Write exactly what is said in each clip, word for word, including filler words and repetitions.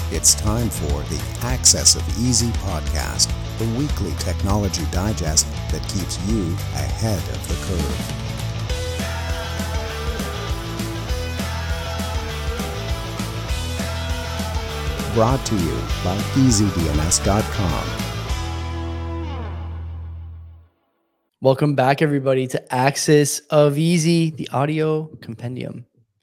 It's time for the Access of Easy podcast, the weekly technology digest that keeps you ahead of the curve. Brought to you by easy D N S dot com. Welcome back, everybody, to Access of Easy, the audio compendium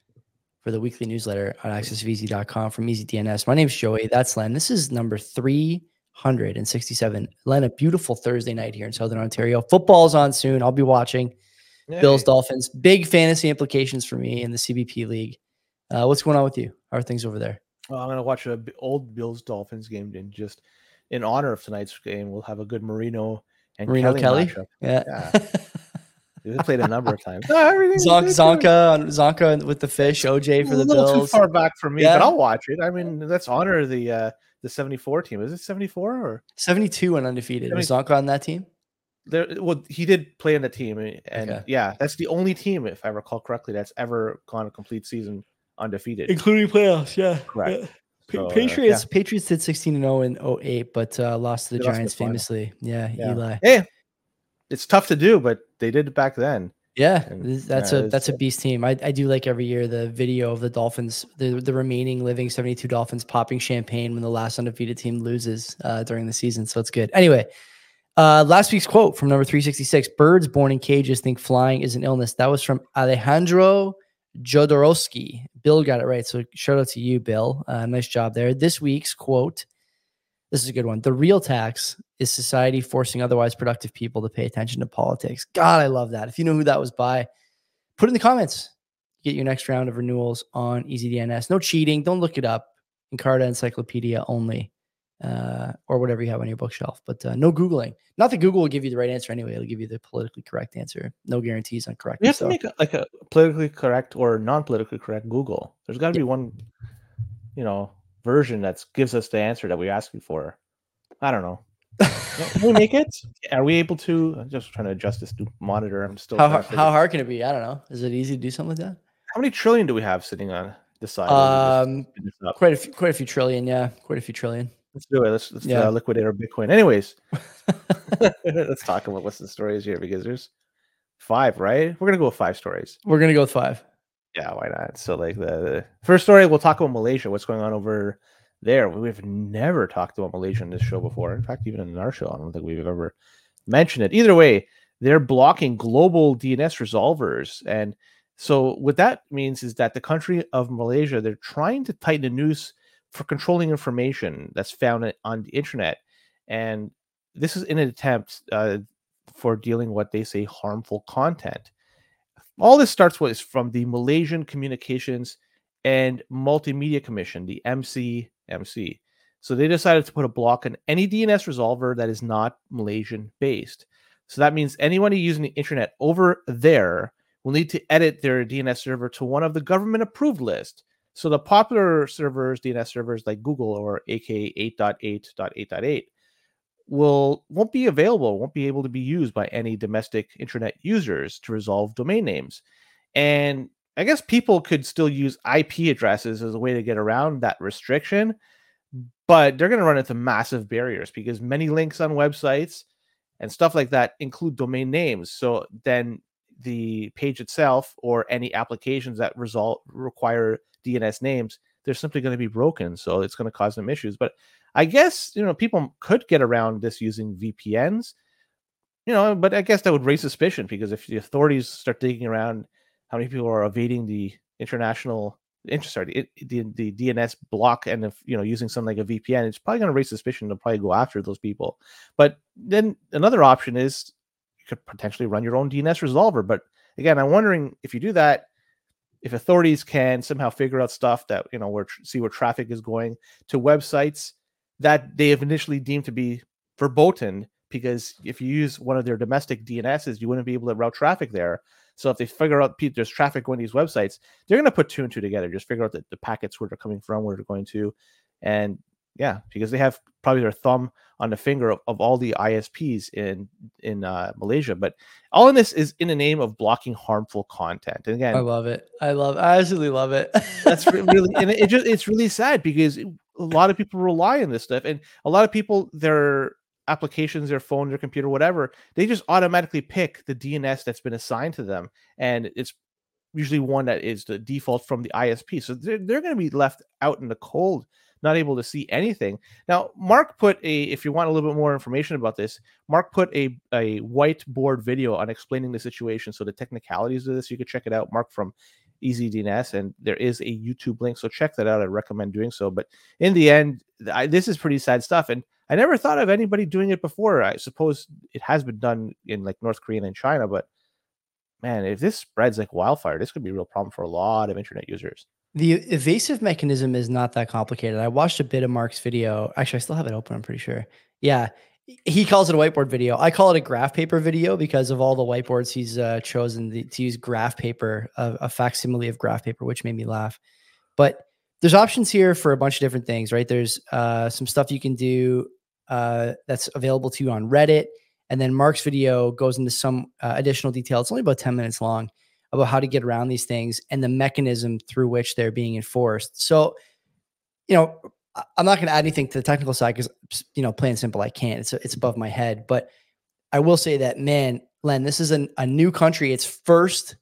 for the weekly newsletter on access of easy dot com from Easy D N S. My name's Joey. That's Len. This is number three hundred sixty-seven. Len, a beautiful Thursday night here in Southern Ontario. Football's on soon. I'll be watching. Yay. Bills, Dolphins. Big fantasy implications for me in the C B P League. Uh, what's going on with you? How are things over there? Well, I'm going to watch an old Bills Dolphins game, and just in honor of tonight's game, we'll have a good Marino and Marino Kelly, Kelly? matchup. Yeah. yeah. They played a number of times. Oh, Zonk, Zonka, Zonka with the fish, O J for the a little Bills. Too far back for me, yeah. but I'll watch it. I mean, let's honor the uh, the seventy-four team. Is it seventy-four or seventy-two and undefeated? Was Zonka on that team? There, well, he did play in the team, and okay. yeah, that's the only team, if I recall correctly, that's ever gone a complete season undefeated, including playoffs. Yeah, correct. Yeah. So, Patriots, uh, yeah. Patriots did sixteen and oh in oh eight, but uh, lost to the They Giants the famously. Yeah, yeah, Eli. Hey, it's tough to do, but they did it back then. Yeah, and, that's yeah, a that's a beast team. I, I do like every year the video of the Dolphins, the, the remaining living seventy-two Dolphins popping champagne when the last undefeated team loses uh, during the season. So it's good. Anyway, uh, last week's quote from number three sixty-six: "Birds born in cages think flying is an illness." That was from Alejandro Jodorowsky. Bill got it right. So shout out to you, Bill. Uh, nice job there. This week's quote. This is a good one. "The real tax is society forcing otherwise productive people to pay attention to politics." God, I love that. If you know who that was by, put it in the comments. Get your next round of renewals on EasyDNS. No cheating. Don't look it up. Encarta Encyclopedia only, uh, or whatever you have on your bookshelf. But uh, no Googling. Not that Google will give you the right answer anyway. It'll give you the politically correct answer. No guarantees on correct. You have to make a, like a politically correct or non-politically correct Google. There's got to yeah. be one, you know, version that gives us the answer that we're asking for. I don't know. Can we make it? Are we able to? I'm just trying to adjust this new monitor. I'm still. How hard, how hard can it be? I don't know. Is it easy to do something like that? How many trillion do we have sitting on the side? Um, quite a few, quite a few trillion. Yeah, quite a few trillion. Let's do it. Let's, let's yeah. uh, liquidate our Bitcoin. Anyways, let's talk about what's the stories here, because there's five, right? We're gonna go with five stories. We're gonna go with five. Yeah, why not? So, like the, the first story, we'll talk about Malaysia. What's going on over there? We've never talked about Malaysia in this show before. In fact, even in our show, I don't think we've ever mentioned it. Either way, they're blocking global D N S resolvers. And so what that means is that the country of Malaysia, they're trying to tighten the noose for controlling information that's found on the internet. And this is in an attempt uh, for dealing what they say harmful content. All this starts with from the Malaysian Communications and Multimedia Commission, the M C M C. So they decided to put a block on any D N S resolver that is not Malaysian based. So that means anyone using the internet over there will need to edit their D N S server to one of the government approved list. So the popular servers, D N S servers like Google or A K eight dot eight dot eight dot eight will won't be available, won't be able to be used by any domestic internet users to resolve domain names. And I guess people could still use I P addresses as a way to get around that restriction, but they're going to run into massive barriers because many links on websites and stuff like that include domain names. So then the page itself or any applications that result require D N S names, they're simply going to be broken. So it's going to cause them issues. But I guess, you know, people could get around this using V P Ns, you know, but I guess that would raise suspicion, because if the authorities start digging around how many people are evading the international sorry, the, the D N S block and, if, you know, using something like a V P N, it's probably going to raise suspicion to probably go after those people. But then another option is you could potentially run your own D N S resolver. But again, I'm wondering if you do that, if authorities can somehow figure out stuff that, you know, where see where traffic is going to websites that they have initially deemed to be verboten, because if you use one of their domestic D N Ss, you wouldn't be able to route traffic there. So if they figure out there's traffic going to these websites, they're going to put two and two together, just figure out the, the packets where they're coming from, where they're going to. And yeah, because they have probably their thumb on the finger of, of all the I S Ps in in uh, Malaysia. But all of this is in the name of blocking harmful content. And again, I love it. I love. I absolutely love it. That's really, and it just it's really sad, because a lot of people rely on this stuff, and a lot of people, their applications, their phone, their computer, whatever, they just automatically pick the D N S that's been assigned to them, and it's usually one that is the default from the I S P. So they're, they're going to be left out in the cold, not able to see anything. Now, Mark put a, if you want a little bit more information about this, Mark put a, a whiteboard video on explaining the situation. So the technicalities of this, you could check it out, Mark from EasyDNS, and there is a YouTube link. So check that out. I recommend doing so. But in the end, I, this is pretty sad stuff. And I never thought of anybody doing it before. I suppose it has been done in like North Korea and China, but man, if this spreads like wildfire, this could be a real problem for a lot of internet users. The evasive mechanism is not that complicated. I watched a bit of Mark's video. Actually, I still have it open, I'm pretty sure. Yeah. He calls it a whiteboard video. I call it a graph paper video because of all the whiteboards he's uh, chosen the, to use graph paper, a, a facsimile of graph paper, which made me laugh. But there's options here for a bunch of different things, right? There's uh, some stuff you can do uh, that's available to you on Reddit. And then Mark's video goes into some uh, additional detail. It's only about ten minutes long about how to get around these things and the mechanism through which they're being enforced. So, you know, I'm not going to add anything to the technical side because, you know, plain and simple, I can't. It's it's above my head. But I will say that, man, Len, this is an, a new country. It's first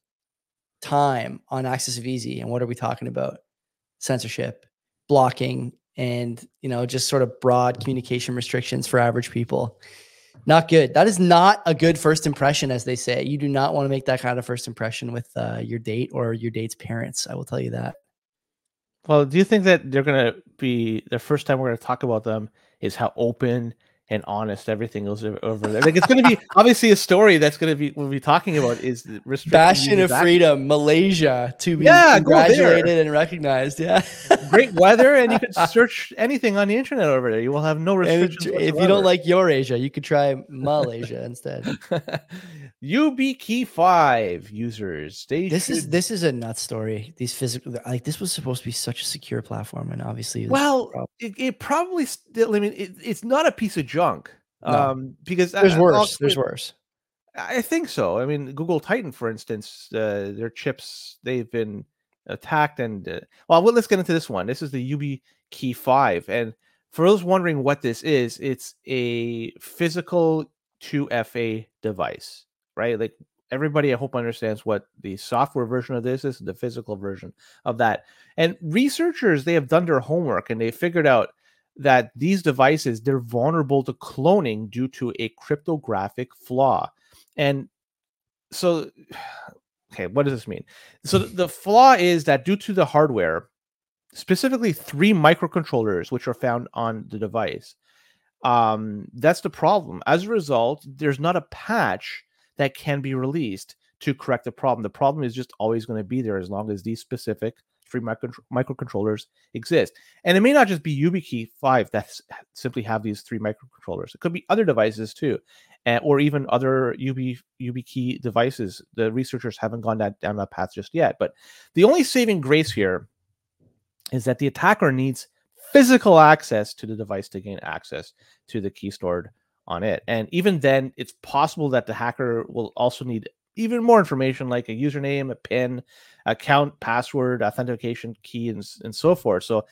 time on Axis of Easy. And what are we talking about? Censorship, blocking, and, you know, just sort of broad communication restrictions for average people. Not good. That is not a good first impression, as they say. You do not want to make that kind of first impression with uh, your date or your date's parents. I will tell you that. Well, do you think that they're going to be, the first time we're going to talk about them is how open and honest everything is over there? Like, it's going to be obviously a story that's going to be, we'll be talking about is Bastion of Freedom, Malaysia, to be yeah, congratulated and recognized. Yeah. Great weather, and you can search anything on the internet over there. You will have no restrictions. If, if you don't like your Asia, you could try Malaysia instead. YubiKey five users. They this should... is this is a nut story. These physical, like this was supposed to be such a secure platform, and obviously, well, it, it probably still. I mean, it, it's not a piece of junk. No. Um, because there's I, worse. I'll, there's worse. I think so. I mean, Google Titan, for instance, uh, their chips, they've been attacked. And uh, well, well, let's get into this one. This is the YubiKey five. And for those wondering what this is, it's a physical two F A device, right? Like everybody, I hope, understands what the software version of this is, the physical version of that. And researchers, they have done their homework and they figured out that these devices, they're vulnerable to cloning due to a cryptographic flaw. And so, okay, what does this mean? So the flaw is that due to the hardware, specifically three microcontrollers, which are found on the device, um, that's the problem. As a result, there's not a patch that can be released to correct the problem. The problem is just always going to be there as long as these specific three micro microcontrollers exist. And it may not just be YubiKey five that simply have these three microcontrollers. It could be other devices too, and, or even other Yubi, YubiKey devices. The researchers haven't gone that, down that path just yet. But the only saving grace here is that the attacker needs physical access to the device to gain access to the key stored on it. And even then, it's possible that the hacker will also need even more information like a username, a PIN, account, password, authentication key, and, and so forth. So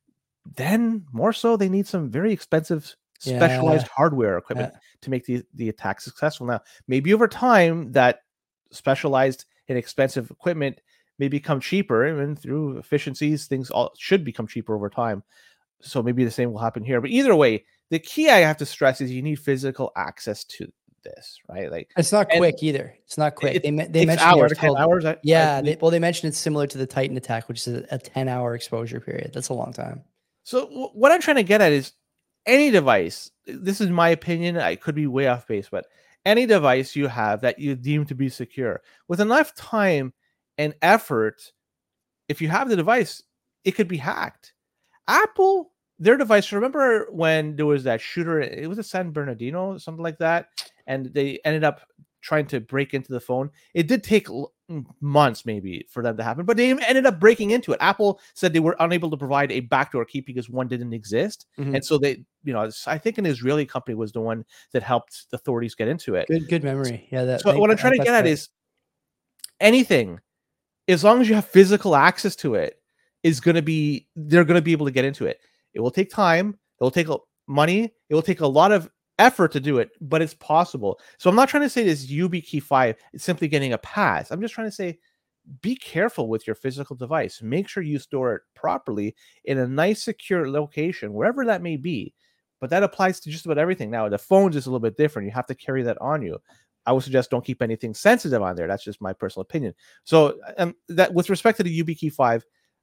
then more so, they need some very expensive specialized yeah. hardware equipment yeah. to make the, the attack successful. Now, maybe over time that specialized and expensive equipment may become cheaper, and through efficiencies, things all should become cheaper over time. So maybe the same will happen here. But either way, the key I have to stress is you need physical access to this, right? Like it's not quick either. It's not quick. It, they they mentioned hours, the article, hours. I, yeah, I they, well, they mentioned it's similar to the Titan attack, which is a, a ten hour exposure period. That's a long time. So w- what I'm trying to get at is any device. This is my opinion. I could be way off base, but any device you have that you deem to be secure, with enough time and effort, if you have the device, it could be hacked. Apple, their device, remember when there was that shooter, it was a San Bernardino, something like that, and they ended up trying to break into the phone. It did take months maybe for them to happen, but they ended up breaking into it. Apple said they were unable to provide a backdoor key because one didn't exist. Mm-hmm. And so they, you know, I think an Israeli company was the one that helped the authorities get into it. Good, good memory. Yeah. That, so they, what I'm trying to get at right. is anything, as long as you have physical access to it, is going to be, they're going to be able to get into it. It will take time. It will take money. It will take a lot of effort to do it, but it's possible. So I'm not trying to say this YubiKey five is simply getting a pass. I'm just trying to say, be careful with your physical device. Make sure you store it properly in a nice, secure location, wherever that may be. But that applies to just about everything. Now, the phones is a little bit different. You have to carry that on you. I would suggest don't keep anything sensitive on there. That's just my personal opinion. So um, that with respect to the YubiKey five,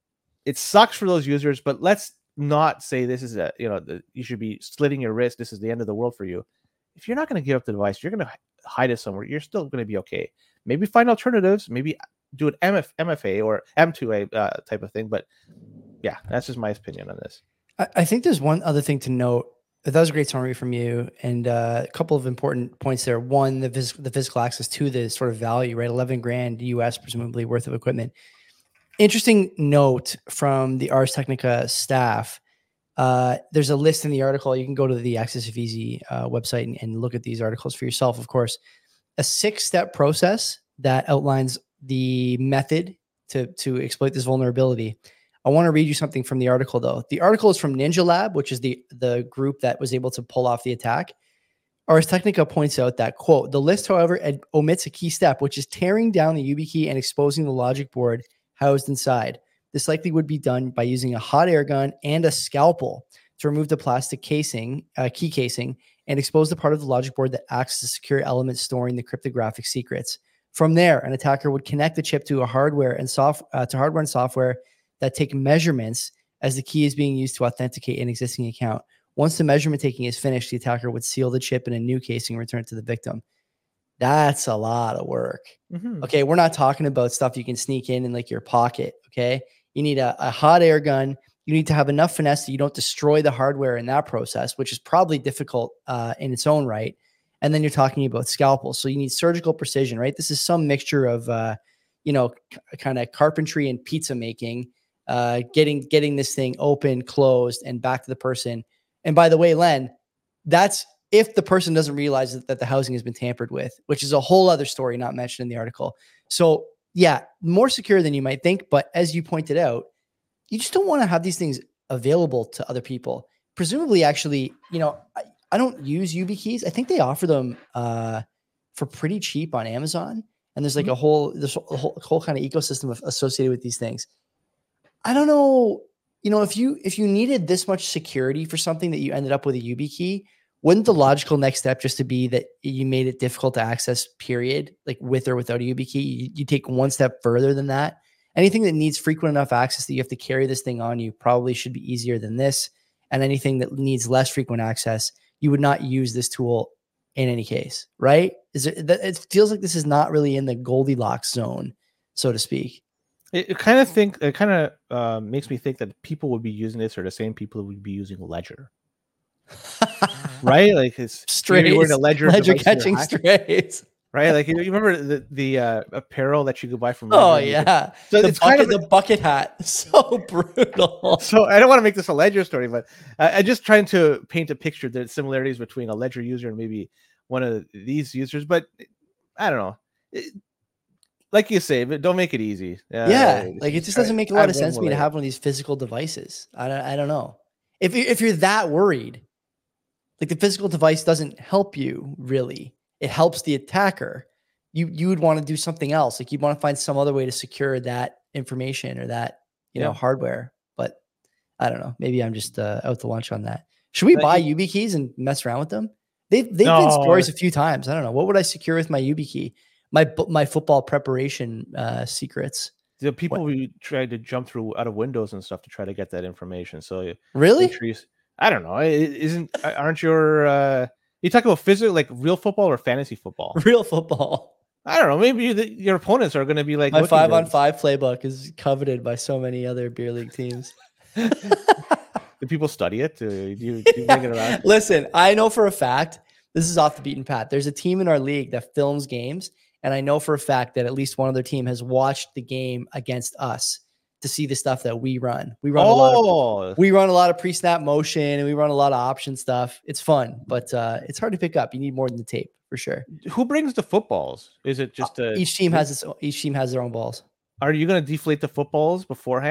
it sucks for those users, but let's not say this is a, you know, the, you should be slitting your wrist. This is the end of the world for you. If you're not going to give up the device, you're going to hide it somewhere. You're still going to be okay. Maybe find alternatives. Maybe do an M F, M F A or M two A uh, type of thing. But yeah, that's just my opinion on this. I, I think there's one other thing to note. That was a great summary from you, and uh, a couple of important points there. One, the, phys- the physical access to the sort of value, right? eleven grand U S presumably worth of equipment. Interesting note from the Ars Technica staff. Uh, there's a list in the article. You can go to the Access of Easy uh, website and, and look at these articles for yourself, of course. A six-step process that outlines the method to, to exploit this vulnerability. I want to read you something from the article, though. The article is from Ninja Lab, which is the, the group that was able to pull off the attack. Ars Technica points out that, quote, the list, however, ad- omits a key step, which is tearing down the YubiKey and exposing the logic board housed inside. This likely would be done by using a hot air gun and a scalpel to remove the plastic casing, uh, key casing, and expose the part of the logic board that acts as a secure element storing the cryptographic secrets. From there, an attacker would connect the chip to a hardware and soft uh, to hardware and software that take measurements as the key is being used to authenticate an existing account. Once the measurement taking is finished, the attacker would seal the chip in a new casing and return it to the victim. That's a lot of work. Mm-hmm. Okay, we're not talking about stuff you can sneak in in like your pocket, okay? You need a, a hot air gun. You need to have enough finesse that you don't destroy the hardware in that process, which is probably difficult uh, in its own right. And then you're talking about scalpels. So you need surgical precision, right? This is some mixture of, uh, you know, c- kind of carpentry and pizza making, uh, getting getting this thing open, closed, and back to the person. And by the way, Len, that's if the person doesn't realize that, that the housing has been tampered with, which is a whole other story not mentioned in the article. So yeah, more secure than you might think. But as you pointed out, you just don't want to have these things available to other people. Presumably, actually, you know, I, I don't use YubiKeys. I think they offer them uh, for pretty cheap on Amazon. And there's like mm-hmm. a whole, there's a whole, whole kind of ecosystem of, associated with these things. I don't know, you know, if you, if you needed this much security for something that you ended up with a YubiKey, wouldn't the logical next step just to be that you made it difficult to access, period, like with or without a YubiKey? You, you take one step further than that. Anything that needs frequent enough access that you have to carry this thing on you probably should be easier than this. And anything that needs less frequent access, you would not use this tool in any case, right? Is it, it feels like this is not really in the Goldilocks zone, so to speak. It, it kind of think it kind of uh, makes me think that people would be using this, or the same people who would be using Ledger, right? Like it's strays, wearing a Ledger, Ledger catching strays. Right, like you remember the the uh, apparel that you could buy from. Oh yeah, so the it's bucket, kind of the bucket hat, so brutal. So I don't want to make this a Ledger story, but I, I'm just trying to paint a picture the similarities between a Ledger user and maybe one of these users. But I don't know, it, like you say, but don't make it easy. Uh, yeah, like it just doesn't make a lot of sense to me to later. have one of these physical devices. I don't, I don't know if you, if you're that worried, like the physical device doesn't help you really. It helps the attacker. You you would want to do something else. Like you'd want to find some other way to secure that information or that, you yeah. know, hardware. But I don't know. Maybe I'm just uh, out to lunch on that. Should we but buy you, YubiKeys and mess around with them? They've they've no. been stories a few times. I don't know. What would I secure with my YubiKey? My my football preparation uh, secrets. The people who tried to jump through out of windows and stuff to try to get that information. So really, I don't know. Isn't aren't your uh, you talk about physical, like real football or fantasy football? Real football. I don't know. Maybe the, your opponents are going to be like my five on five playbook is coveted by so many other beer league teams. Do people study it? Do you, do you bring it around? Listen, I know for a fact this is off the beaten path. There's a team in our league that films games, and I know for a fact that at least one other team has watched the game against us to see the stuff that we run. We run oh. a lot of we run a lot of pre-snap motion, and we run a lot of option stuff. It's fun, but uh, it's hard to pick up. You need more than the tape for sure. Who brings the footballs? Is it just a, each team has its each team has their own balls? Are you going to deflate the footballs beforehand?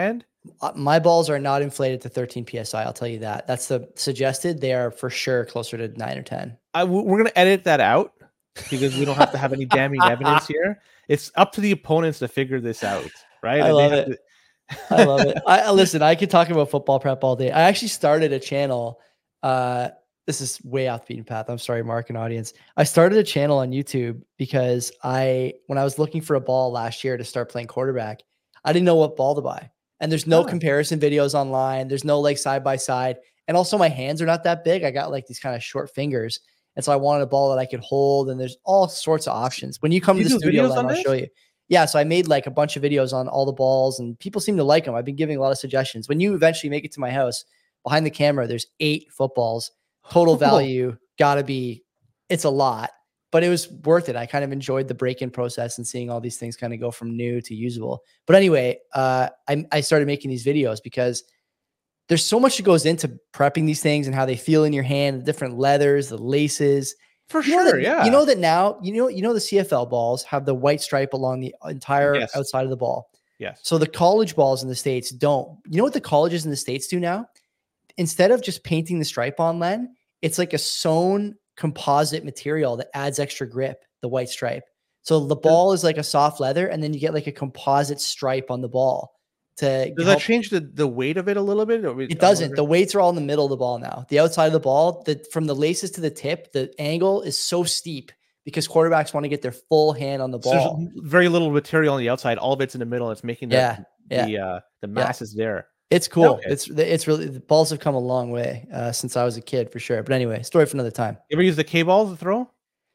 Uh, My balls are not inflated to thirteen P S I. I'll tell you that. That's the suggested. They are for sure closer to nine or ten. I, we're going to edit that out because we don't have to have any damning evidence here. It's up to the opponents to figure this out, right? I And love they have it. to- I love it. I I- listen. I could talk about football prep all day. I actually started a channel. Uh, this is way off the beaten path. I'm sorry, Mark and audience. I started a channel on YouTube because I, when I was looking for a ball last year to start playing quarterback, I didn't know what ball to buy. And there's no Ah. comparison videos online. There's no like side by side. And also my hands are not that big. I got like these kind of short fingers. And so I wanted a ball that I could hold. And there's all sorts of options. When you come You to the do studio, videos Len, on I'll this? show you. Yeah, so I made like a bunch of videos on all the balls and people seem to like them. I've been giving a lot of suggestions. When you eventually make it to my house, behind the camera, there's eight footballs. Total value gotta be, it's a lot, but it was worth it. I kind of enjoyed the break-in process and seeing all these things kind of go from new to usable. But anyway, uh, I, I started making these videos because there's so much that goes into prepping these things and how they feel in your hand, the different leathers, the laces. For You know sure, that, yeah. You know that now, you know, you know, the C F L balls have the white stripe along the entire Yes. outside of the ball. Yes. So the college balls in the States don't. You know what the colleges in the States do now? Instead of just painting the stripe on, Len, it's like a sewn composite material that adds extra grip, the white stripe. So the ball is like a soft leather, and then you get like a composite stripe on the ball to Does help. that change the, the weight of it a little bit? Or we- It I'm doesn't. wondering- The weights are all in the middle of the ball now. The outside of the ball, the from the laces to the tip, the angle is so steep because quarterbacks want to get their full hand on the So there's ball. very little material on the outside. All of it's in the middle. It's making the Yeah, yeah. the uh, the mass is there. It's cool. Okay. It's it's really, the balls have come a long way uh, since I was a kid for sure. But anyway, story for another time. You ever use the K ball to throw?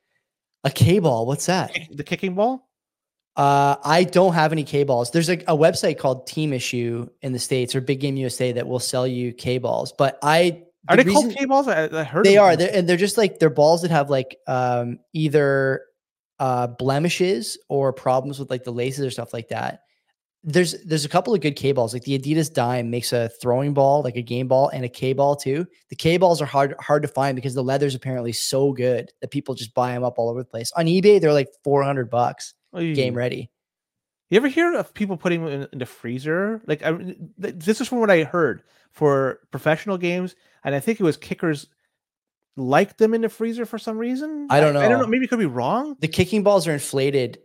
A K ball, what's that? Kick- The kicking ball? Uh, I don't have any K balls. There's a, a website called Team Issue in the States or Big Game U S A that will sell you K balls. But I Are the they called reason- K balls? I, I heard They of are. them. They're, and they're just like they're balls that have like um, either uh, blemishes or problems with like the laces or stuff like that. There's there's a couple of good K balls. Like the Adidas Dime makes a throwing ball, like a game ball, and a K ball too. The K balls are hard hard to find because the leather's apparently so good that people just buy them up all over the place. On eBay, they're like four hundred bucks Oy. game ready. You ever hear of people putting them in, in the freezer? Like I, mean, th- this is from what I heard for professional games, and I think it was kickers like them in the freezer for some reason. I don't I, don't know. know. Maybe it could be wrong. The kicking balls are inflated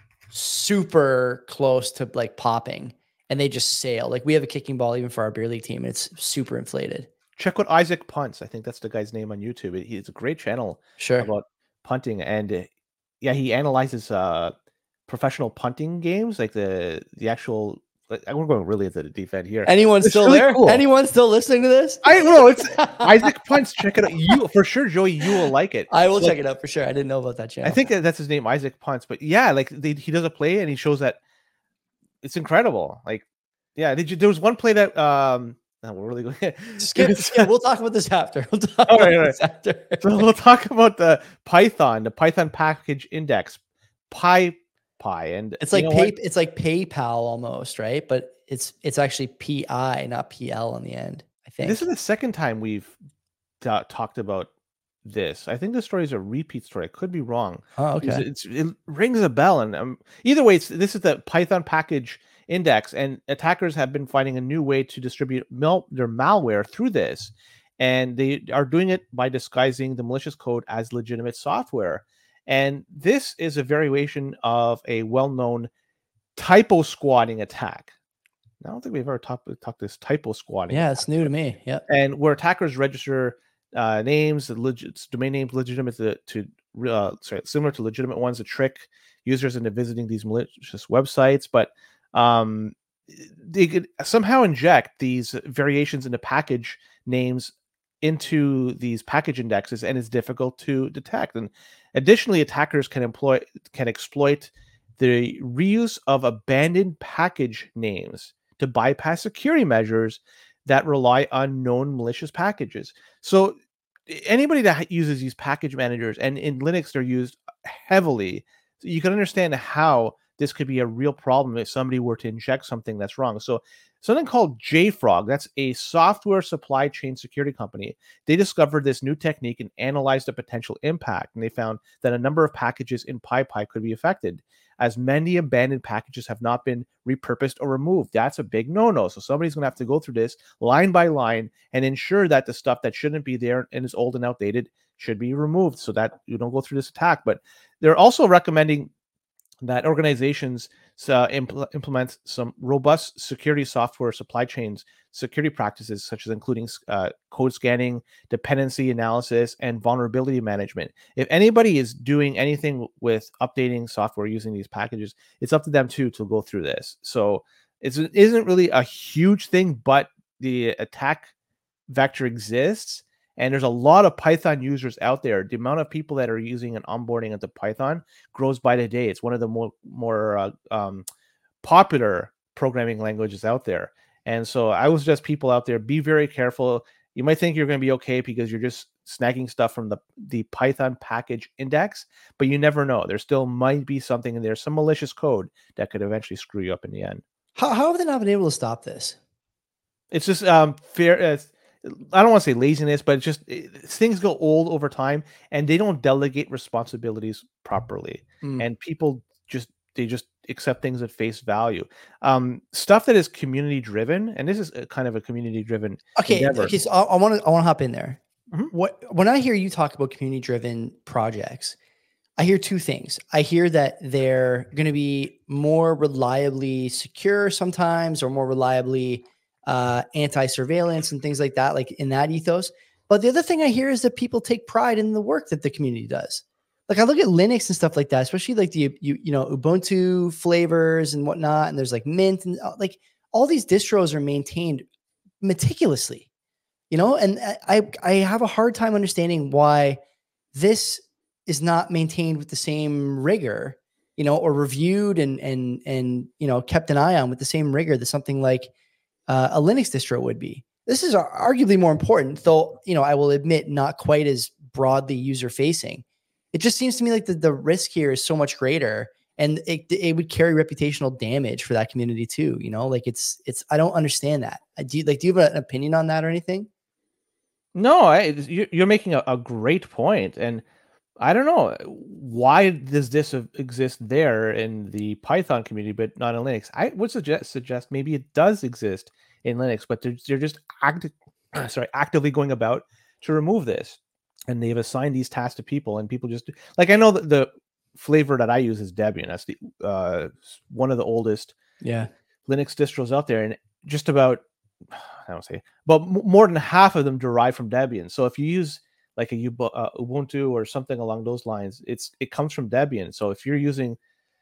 super close to like popping and they just sail. Like we have a kicking ball even for our beer league team. And it's super inflated. Check out Isaac Punts. I think that's the guy's name on YouTube. He- He's a great channel Sure. about punting, and uh, yeah, he analyzes uh, professional punting games, like the the actual. Like, we're going really into the deep end here. Anyone It's still really there? cool. Anyone still listening to this? I know it's Isaac Punts. Check it out. You for sure, Joey. You will like it. I will Like, check it out for sure. I didn't know about that channel. I think that that's his name, Isaac Punts. But yeah, like they, he does a play and he shows that it's incredible. Like, yeah, did you? There was one play that um. No, we're really going. skip, skip. We'll talk about this after. We'll talk All about right, all this after. So we'll talk about the Python, the Python package index, Pi Pi, and It's you like know pay, what? it's like PayPal almost, right? But it's it's actually P I, not P L on the end. I think. This is the second time we've ta- talked about this. I think the story is a repeat story. I could be wrong. Oh, Because okay. It's, it rings a bell, and um, either way, it's, this is the Python package index, and attackers have been finding a new way to distribute mal- their malware through this, and they are doing it by disguising the malicious code as legitimate software. And this is a variation of a well-known typo squatting attack. I don't think we've ever talked talked this typo squatting. Yeah, it's new to me. Yeah. And where attackers register uh, names, legit, domain names legitimate to, to uh, sorry, similar to legitimate ones, to trick users into visiting these malicious websites. But um, they could somehow inject these variations into package names into these package indexes, and it's difficult to detect. And additionally, attackers can employ can exploit the reuse of abandoned package names to bypass security measures that rely on known malicious packages. So anybody that uses these package managers, and in Linux they're used heavily, so you can understand how this could be a real problem if somebody were to inject something that's wrong. So something called JFrog, that's a software supply chain security company. They discovered this new technique and analyzed the potential impact, and they found that a number of packages in PyPy could be affected. as many abandoned packages have not been repurposed or removed. That's a big no-no. So somebody's going to have to go through this line by line and ensure that the stuff that shouldn't be there and is old and outdated should be removed so that you don't go through this attack. But they're also recommending that organizations uh, impl- implement some robust security software supply chains security practices, such as including uh, code scanning, dependency analysis, and vulnerability management. If anybody is doing anything with updating software using these packages, it's up to them too to go through this. So it's, it isn't really a huge thing, but the attack vector exists. And there's a lot of Python users out there. The amount of people that are using and onboarding into Python grows by the day. It's one of the more more uh, um, popular programming languages out there. And so I would suggest people out there, be very careful. You might think you're going to be okay because you're just snagging stuff from the, the Python package index, but you never know. There still might be something in there, some malicious code that could eventually screw you up in the end. How, how have they not been able to stop this? It's just um, fair. Uh, I don't want to say laziness, but it's just it, things go old over time, and they don't delegate responsibilities properly, mm. and people just they just accept things at face value. Um, stuff that is community driven, and this is a kind of a community driven. Okay, endeavor. okay. So I want to I want to hop in there. Mm-hmm. What when I hear you talk about community driven projects, I hear two things. I hear that they're going to be more reliably secure sometimes, or more reliably uh, anti-surveillance and things like that, like in that ethos. But the other thing I hear is that people take pride in the work that the community does. Like I look at Linux and stuff like that, especially like the, you, you know, Ubuntu flavors and whatnot. And there's like Mint and like all these distros are maintained meticulously, you know, and I, I have a hard time understanding why this is not maintained with the same rigor, you know, or reviewed and, and, and, you know, kept an eye on with the same rigor that something like uh, a Linux distro would be. This is arguably more important, though, you know, I will admit not quite as broadly user facing. It just seems to me like the, the risk here is so much greater, and it, it would carry reputational damage for that community too. You know, like it's, it's, I don't understand that. Do you like, do you have an opinion on that or anything? No, I, you're making a, a great point. And I don't know, why does this exist there in the Python community, but not in Linux? I would suggest, suggest maybe it does exist in Linux, but they're, they're just acti- sorry, actively going about to remove this. And they've assigned these tasks to people, and people just like, I know that the flavor that I use is Debian. That's the uh, one of the oldest yeah Linux distros out there, and just about I don't say, but more than half of them derive from Debian. So if you use like a uh, Ubuntu or something along those lines, it's it comes from Debian. So if you're using,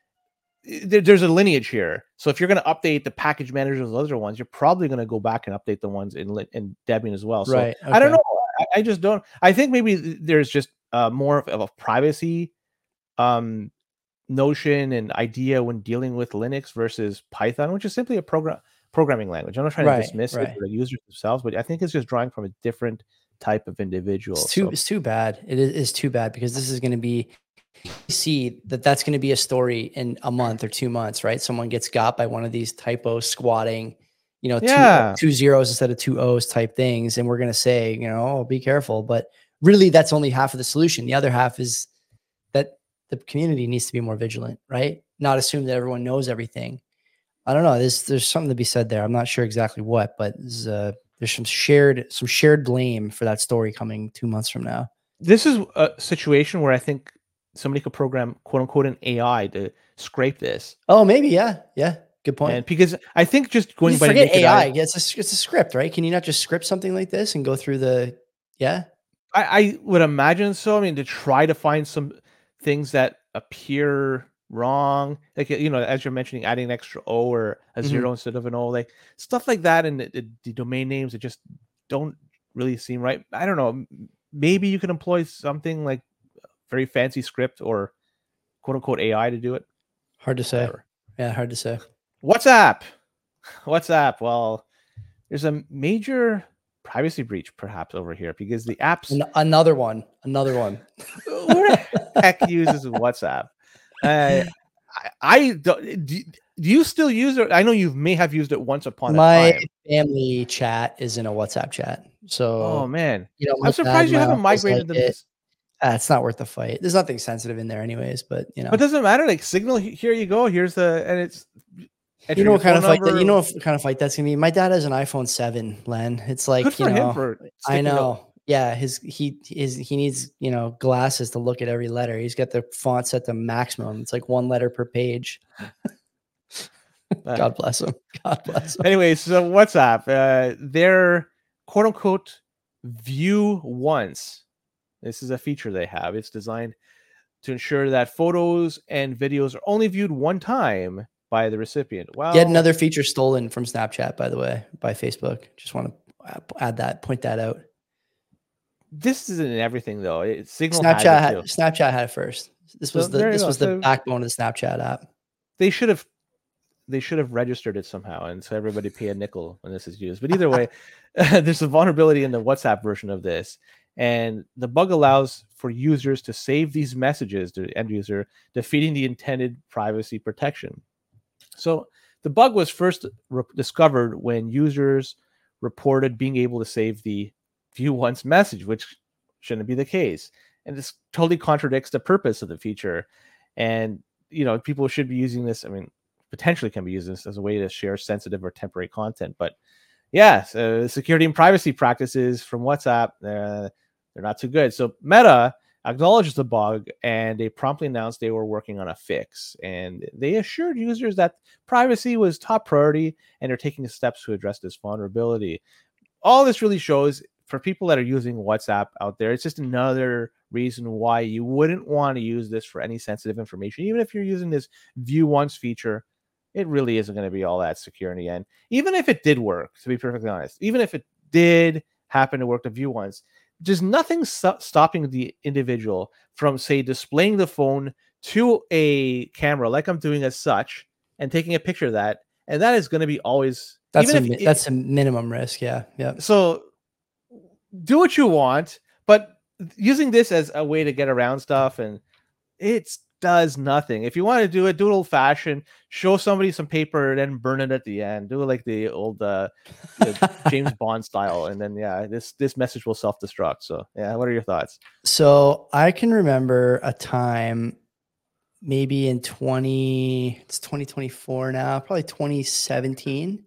there, there's a lineage here. So if you're going to update the package managers of other ones, you're probably going to go back and update the ones in in Debian as well. So right. Okay. I don't know. I just don't. I think maybe there's just uh, more of a privacy um, notion and idea when dealing with Linux versus Python, which is simply a program programming language. I'm not trying right, to dismiss right. it for the users themselves, but I think it's just drawing from a different type of individual. It's too, so. it's too bad. It is it's too bad because this is going to be, you see that that's going to be a story in a month or two months, right? Someone gets got by one of these typo squatting, you know, yeah. two, two zeros instead of two O's type things. And we're going to say, you know, oh, be careful. But really, that's only half of the solution. The other half is that the community needs to be more vigilant, right? Not assume that everyone knows everything. I don't know. There's, there's something to be said there. I'm not sure exactly what, but there's, uh, there's some shared, some shared blame for that story coming two months from now. This is a situation where I think somebody could program quote unquote an A I to scrape this. Oh, maybe. Yeah. Yeah. Good point. And because I think just going you by forget A I, eye, it's a, it's a script, right? Can you not just script something like this and go through the, yeah? I, I would imagine so. I mean, to try to find some things that appear wrong, like, you know, as you're mentioning, adding an extra O or a zero mm-hmm. instead of an O, like stuff like that. And the, the, the domain names that just don't really seem right. I don't know. Maybe you can employ something like very fancy script or quote unquote A I to do it. Hard to say. Whatever. Yeah, hard to say. WhatsApp. WhatsApp. Well, there's a major privacy breach perhaps over here because the apps. An- another one. Another one. Who the heck uses WhatsApp? Uh, I, I don't, do, do you still use it? I know you may have used it once upon my a time. My family chat is in a WhatsApp chat. So, oh man, you know, I'm surprised you haven't migrated like them. it. Uh, it's not worth the fight. There's nothing sensitive in there, anyways. But you know, but it doesn't matter. Like Signal, here you go. Here's the and it's. You know what kind of fight that you know what kind of fight that's gonna be. My dad has an iPhone seven, Len. It's like good for you know, him for I know. Up. Yeah, his he his he needs you know glasses to look at every letter. He's got the font set to maximum. It's like one letter per page. God bless him. God bless him. Anyway, so WhatsApp, uh, their quote unquote view once. This is a feature they have. It's designed to ensure that photos and videos are only viewed one time by the recipient. Wow. Yet another feature stolen from Snapchat, by the way, by Facebook. Just want to add that, point that out. This isn't everything though. It, Signal Snapchat had, had Snapchat had it first. This was so the this go. was so the backbone of the Snapchat app. They should have they should have registered it somehow, and so everybody pay a nickel when this is used. But either way, there's a vulnerability in the WhatsApp version of this, and the bug allows for users to save these messages to the end user, defeating the intended privacy protection. So the bug was first re- discovered when users reported being able to save the view once message, which shouldn't be the case. And this totally contradicts the purpose of the feature. And, you know, people should be using this. I mean, potentially can be using this as a way to share sensitive or temporary content. But yeah, so security and privacy practices from WhatsApp, uh, they're not too good. So Meta acknowledged the bug, and they promptly announced they were working on a fix. And they assured users that privacy was top priority, and they're taking steps to address this vulnerability. All this really shows, for people that are using WhatsApp out there, it's just another reason why you wouldn't want to use this for any sensitive information. Even if you're using this view once feature, it really isn't going to be all that secure in the end. Even if it did work, to be perfectly honest, even if it did happen to work to view once, there's nothing st- stopping the individual from, say, displaying the phone to a camera like I'm doing as such and taking a picture of that. And that is going to be always... That's, even a, if it, that's a minimum risk, yeah. yeah. So do what you want, but using this as a way to get around stuff, and it does nothing. If you want to do it, do it old-fashioned, show somebody some paper, then burn it at the end. Do it like the old uh, James Bond style, and then yeah, this this message will self-destruct. So yeah, what are your thoughts? So I can remember a time, maybe in twenty, it's twenty twenty-four now, probably twenty seventeen.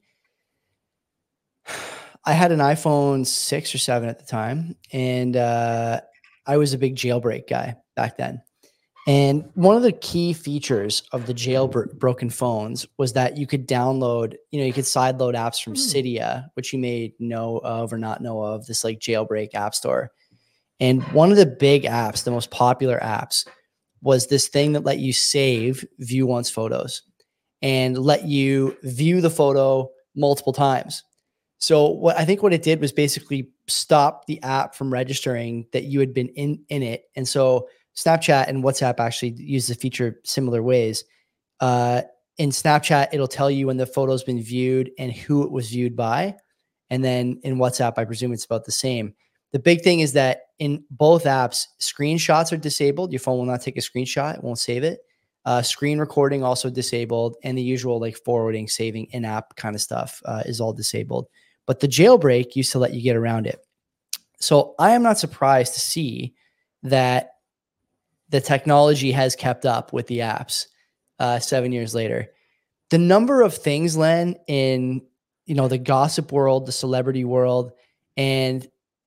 I had an iPhone six or seven at the time, and uh, I was a big jailbreak guy back then. And one of the key features of the jailbroken phones was that you could download, you know, you could sideload apps from Cydia, which you may know of or not know of, this like jailbreak app store. And one of the big apps, the most popular apps, was this thing that let you save view once photos and let you view the photo multiple times. So what I think what it did was basically stop the app from registering that you had been in, in it. And so Snapchat and WhatsApp actually use the feature similar ways. Uh, in Snapchat, it'll tell you when the photo's been viewed and who it was viewed by. And then in WhatsApp, I presume it's about the same. The big thing is that in both apps, screenshots are disabled. Your phone will not take a screenshot. It won't save it. Uh, screen recording also disabled. And the usual like forwarding, saving in-app kind of stuff uh, is all disabled. But the jailbreak used to let you get around it. So I am not surprised to see that the technology has kept up with the apps uh, seven years later. The number of things, Len, in you know the gossip world, the celebrity world, and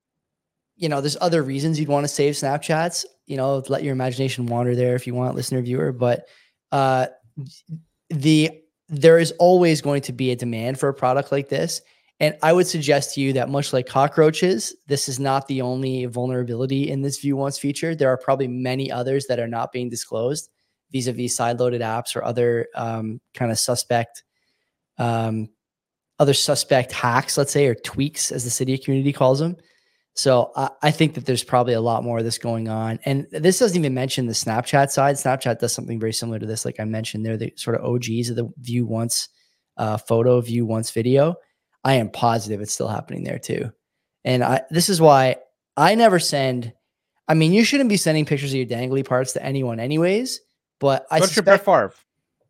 you know there's other reasons you'd want to save Snapchats. You know, let your imagination wander there if you want, listener, viewer. But uh, the there is always going to be a demand for a product like this. And I would suggest to you that much like cockroaches, this is not the only vulnerability in this view once feature. There are probably many others that are not being disclosed vis-a-vis sideloaded apps or other um, kind of suspect, um, other suspect hacks, let's say, or tweaks as the Cydia community calls them. So I, I think that there's probably a lot more of this going on. And this doesn't even mention the Snapchat side. Snapchat does something very similar to this. Like I mentioned, they're the sort of O Gs of the view once uh, photo, view once video. I am positive it's still happening there too. And I, this is why I never send, I mean, you shouldn't be sending pictures of your dangly parts to anyone anyways, but I What's suspect, your Brett Favre?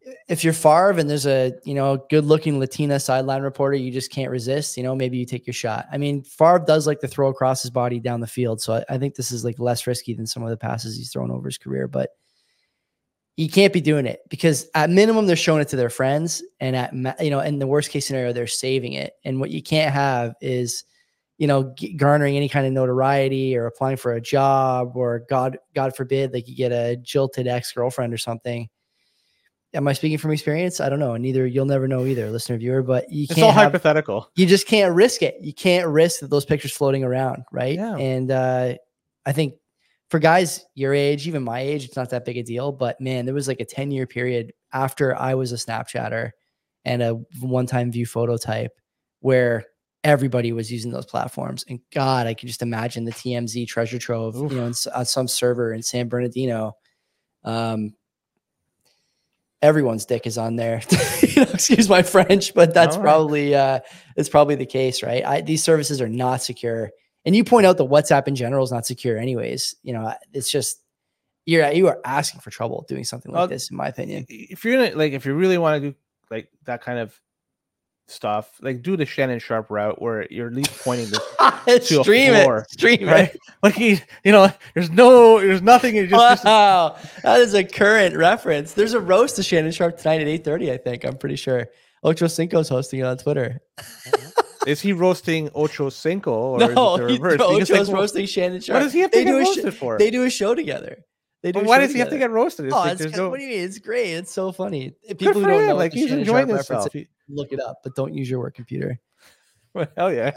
if you're Favre and there's a, you know, good looking Latina sideline reporter, you just can't resist, you know, maybe you take your shot. I mean, Favre does like to throw across his body down the field. So I, I think this is like less risky than some of the passes he's thrown over his career, but you can't be doing it because at minimum they're showing it to their friends, and at, you know, in the worst case scenario, they're saving it. And what you can't have is, you know, garnering any kind of notoriety or applying for a job, or God, God forbid, like you get a jilted ex-girlfriend or something. Am I speaking from experience? I don't know. Neither, you'll never know either, listener, viewer, but you it's can't all have, hypothetical. You just can't risk it. You can't risk that those pictures floating around. Right. Yeah. And uh, I think for guys your age, even my age, it's not that big a deal, but man, there was like a ten year period after I was a Snapchatter and a one-time view photo type where everybody was using those platforms. And God, I could just imagine the T M Z treasure trove, Oof. you know, on some server in San Bernardino. Um, everyone's dick is on there. You know, excuse my French, but that's right. probably, uh, it's probably the case, right? I, these services are not secure. And you point out that WhatsApp in general is not secure anyways. You know, it's just, you're, you are asking for trouble doing something like uh, this, in my opinion. If you're going to, like, if you really want to do like that kind of stuff, like do the Shannon Sharpe route where you're at least pointing this to stream a floor, it, stream right? it. Like he, you know, there's no, there's nothing. It just, wow, just, that is a current reference. There's a roast of Shannon Sharpe tonight at eight thirty. I think I'm pretty sure Ocho Cinco's hosting it on Twitter. Is he roasting Ocho Cinco or no, is it the reverse? Ocho's like, roasting Shannon Sharpe. What does he have to they get do roasted sh- for? They do a show together. They do well, why does together. he have to get roasted? It's oh, like, it's no... What do you mean? It's great. It's so funny. People who for don't him. know, like he's enjoying himself. He... Look it up, but don't use your work computer. Well, hell yeah.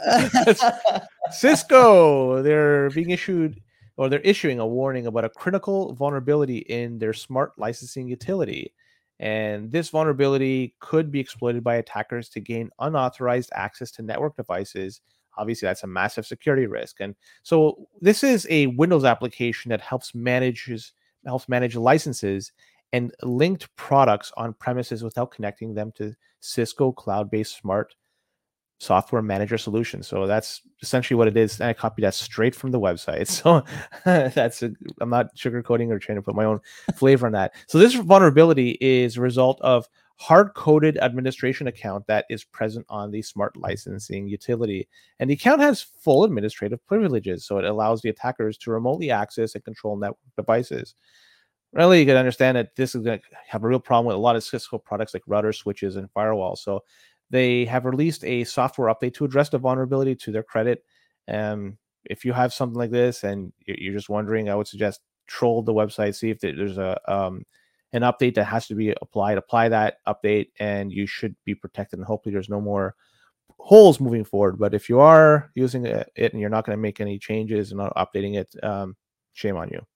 Cisco, they're being issued or they're issuing a warning about a critical vulnerability in their smart licensing utility. And this vulnerability could be exploited by attackers to gain unauthorized access to network devices. Obviously, that's a massive security risk. And so this is a Windows application that helps manages helps manage licenses and linked products on premises without connecting them to Cisco cloud-based smart software manager solution. So that's essentially what it is. And I copied that straight from the website. So that's a, I'm not sugarcoating or trying to put my own flavor on that. So this vulnerability is a result of hard-coded administration account that is present on the smart licensing utility. And the account has full administrative privileges. So it allows the attackers to remotely access and control network devices. Really, you can understand that this is going to have a real problem with a lot of Cisco products like routers, switches, and firewalls. So they have released a software update to address the vulnerability to their credit. Um, if you have something like this and you're just wondering, I would suggest troll the website, see if there's a um, an update that has to be applied. Apply that update, and you should be protected. And hopefully, there's no more holes moving forward. But if you are using it and you're not going to make any changes and not updating it, um, shame on you.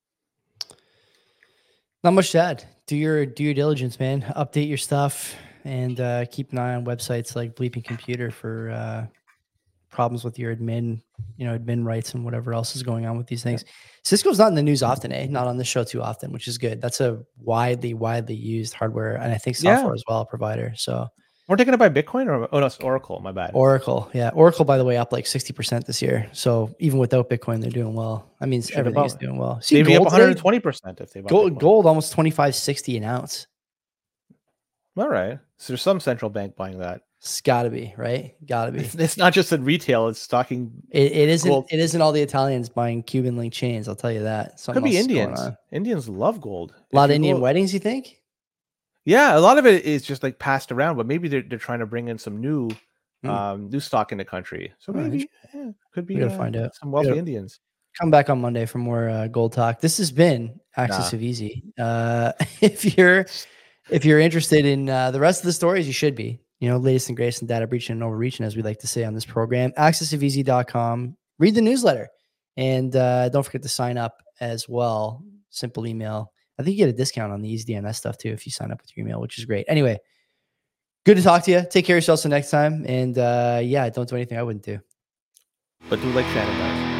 Not much to add. Do your do your diligence, man. Update your stuff. And uh, keep an eye on websites like Bleeping Computer for uh, problems with your admin, you know, admin rights and whatever else is going on with these things. Yeah. Cisco's not in the news often, eh? Not on the show too often, which is good. That's a widely, widely used hardware and I think software yeah. as well provider. So we're taking it by Bitcoin or oh no, it's Oracle. My bad. Oracle, yeah, Oracle. By the way, up like sixty percent this year. So even without Bitcoin, they're doing well. I mean, Should everything is doing well. See, they'd be up one hundred twenty percent if they bought gold. Bitcoin. Gold almost twenty-five sixty an ounce. All right. So there's some central bank buying that. It's gotta be, right? Gotta be. It's, it's not just in retail, it's stocking. It, it isn't gold. It isn't all the Italians buying Cuban link chains, I'll tell you that. Something Could be Indians. Indians love gold. A lot of Indian go, weddings, you think? Yeah, a lot of it is just like passed around, but maybe they're they're trying to bring in some new mm. um new stock in the country. So maybe yeah, could be we gotta uh, find out. Some wealthy Indians. Come back on Monday for more uh, gold talk. This has been Axis nah. of Easy. Uh if you're If you're interested in uh, the rest of the stories, you should be, you know, latest and greatest in data breaching and overreaching, as we like to say on this program, axis of easy dot com. Read the newsletter and uh, don't forget to sign up as well. Simple email. I think you get a discount on the Easy D N S stuff too if you sign up with your email, which is great. Anyway, good to talk to you. Take care of yourselves till next time. And uh, yeah, don't do anything I wouldn't do. But do like Shannon does.